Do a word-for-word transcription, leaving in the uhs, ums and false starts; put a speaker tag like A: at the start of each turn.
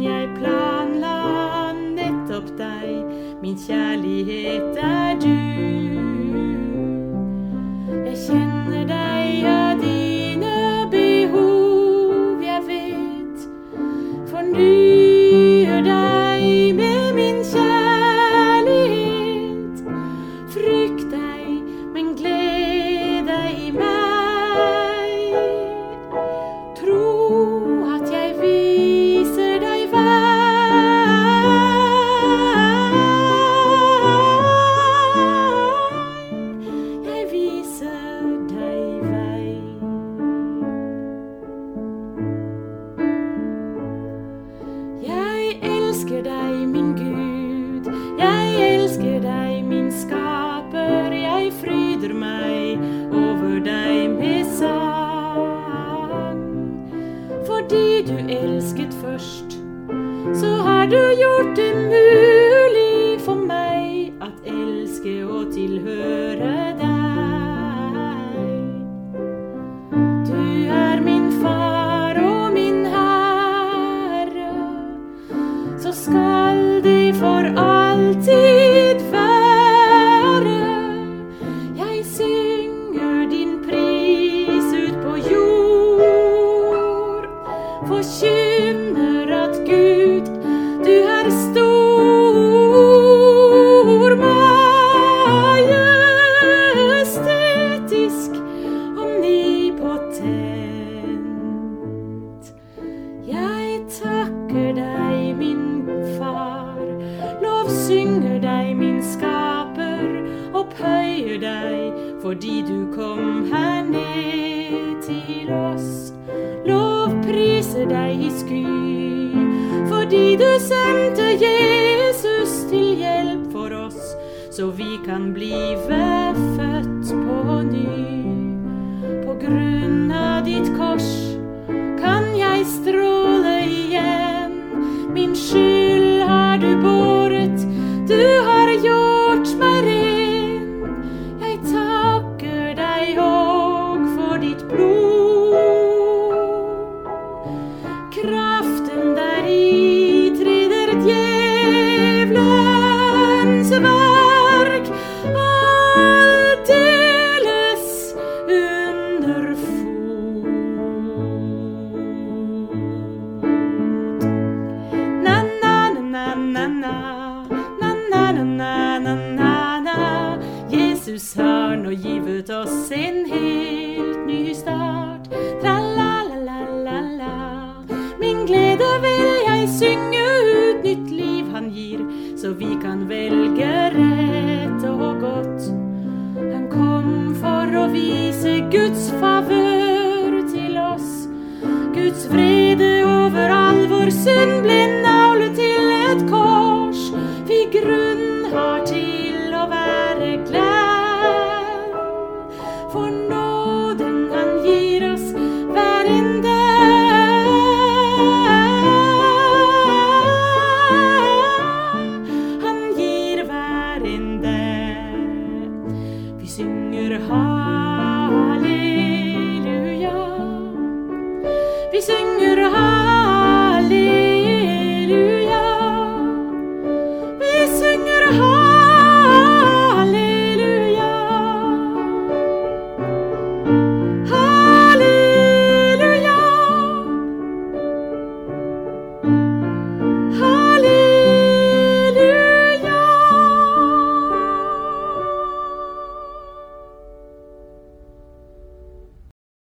A: jeg planla nettopp deg, min kjærlighet er du. Jeg kjenner deg av dine behov, jeg vet, fornyer deg med min kjærlighet. Frykt deg, men gled deg i meg. Tro at jeg viser deg vei. Jeg viser deg vei. Jeg elsker deg, min Gud. Jeg elsker deg, min skaper. Jeg fryder meg over deg med sang. Fordi du elsket først, så har du gjort det mulig for meg at elske og tilhøre deg. Du er min far og min Herre, så skal det for alltid være. Jeg synger din pris ut på jord, forkynner at Gud, du er stor, majestetisk, omnipotent. Jeg takker deg, min far, lovsynger deg, min skaper, opphøyer deg, fordi du kom her ned til oss. Lovpriser deg i sky, fordi du sendte Jesus til hjelp for oss, så vi kan blive født på ny. På grunn av ditt kors kan jeg stråle igjen. Min skyld har du båret, du har gjort meg ren. Jeg takker deg og for ditt blod. Kraften deri træder djævelens verk, aldeles under fot. Na na na na na, na na na na na na. Jesus har nå givet oss en helt ny start. Tra la la la la la. Min glede vil jeg synge ut, nytt liv han gir, så vi kan velge rett og godt. Han kom for å vise Guds favør til oss. Guds vrede over all vår synd ble naglet til et kors. Vi grunn har til å være glad, for nåden han gir oss hver en dag. Han gir hver en dag. Vi synger ha